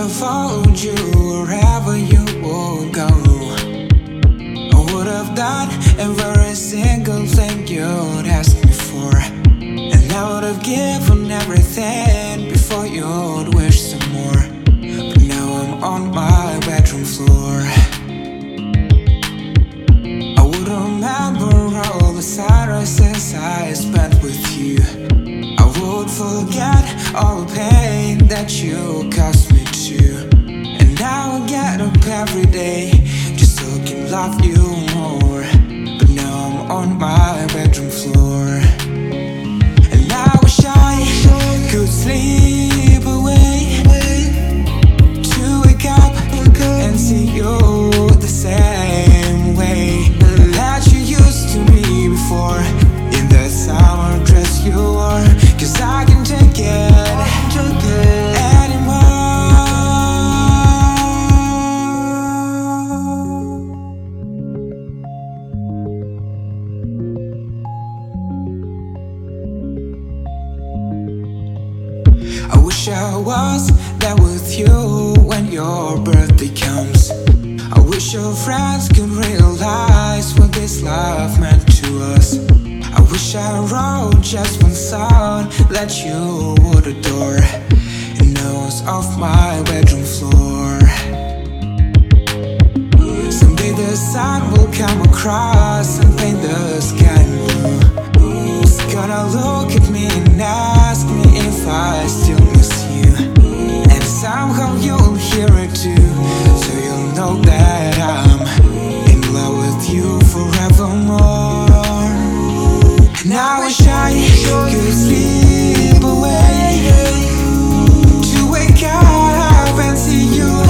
have followed you wherever you would go. I would have done every single thing you'd ask me for, and I would have given everything before you'd wish some more. But now I'm on my bedroom floor. I would remember all the silences I spent with you. I would forget all the pain that you caused me to, and I would get up every day just so I can love you more. But now I'm on my bedroom floor, and I wish I could sleep away to wake up and see you the same way that you used to me before, in that summer dress you wore. 'Cause I can take it anymore. I wish I was there with you when your birthday comes. I wish your friends could realize what this love meant to us. I wish I wrote just one song that you would adore, and it was off my bedroom floor. Someday the sun will come across and paint the sky blue. It's gonna look at me and ask me if I still miss you, and somehow you'll hear it too, so you'll know that I'm in love with you forevermore. And I wish I could sleep away to wake up and see you